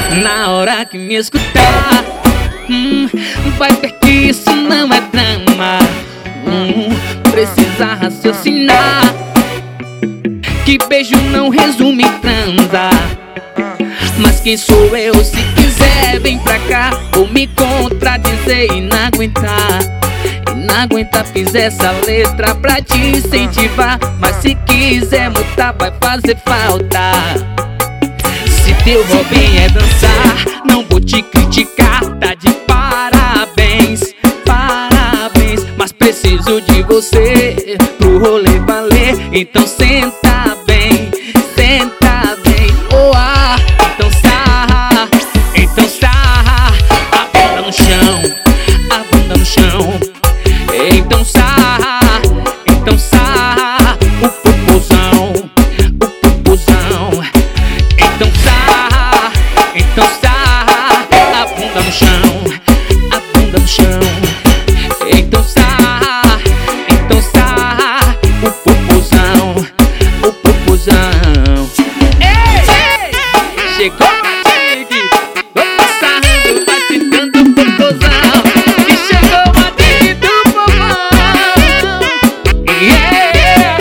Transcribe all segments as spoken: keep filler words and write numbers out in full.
Na hora que me escutar, hum, vai ver que isso não é drama. hum, Precisa raciocinar que beijo não resume em transa. Mas quem sou eu? Se quiser vem pra cá, vou me contradizer e não aguentar. E não aguentar, fiz essa letra pra te incentivar. Mas se quiser mudar vai fazer falta. Se teu hobby é dançar, não vou te criticar, tá de parabéns, parabéns. Mas preciso de você pro rolê valer. Então senta bem, senta bem. Oh, ah, então sarra, então sarra. A bunda no chão, a bunda no chão. Então sarra, então sarra. O popozão, o popozão. Então sarra, então sarra. A bunda no chão, a bunda no chão. Então sarra, então sarra. O popozão, o popozão. Ei, ei, chegou a Dig, vou sarrando, vai ficando o popozão. E chegou a Dig do povão. Yeah.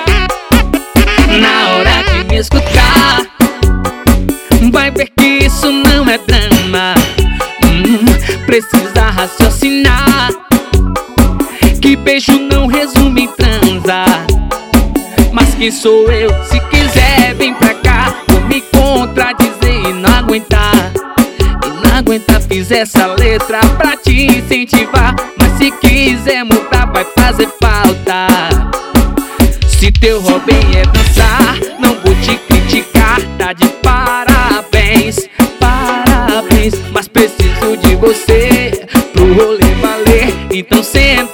Na hora de me escutar, vai ver que isso não é drama. hum, Precisa raciocinar que beijo não resume em transa. Mas quem sou eu? Se quiser vem pra cá, vou me contradizer e não aguentar. E não aguentar, fiz essa letra pra te incentivar. Mas se quiser mudar vai fazer falta. Se teu hobby é dançar, não vou te criticar, tá de parabéns, parabéns. Mas preciso de você pro rolê valer. Então senta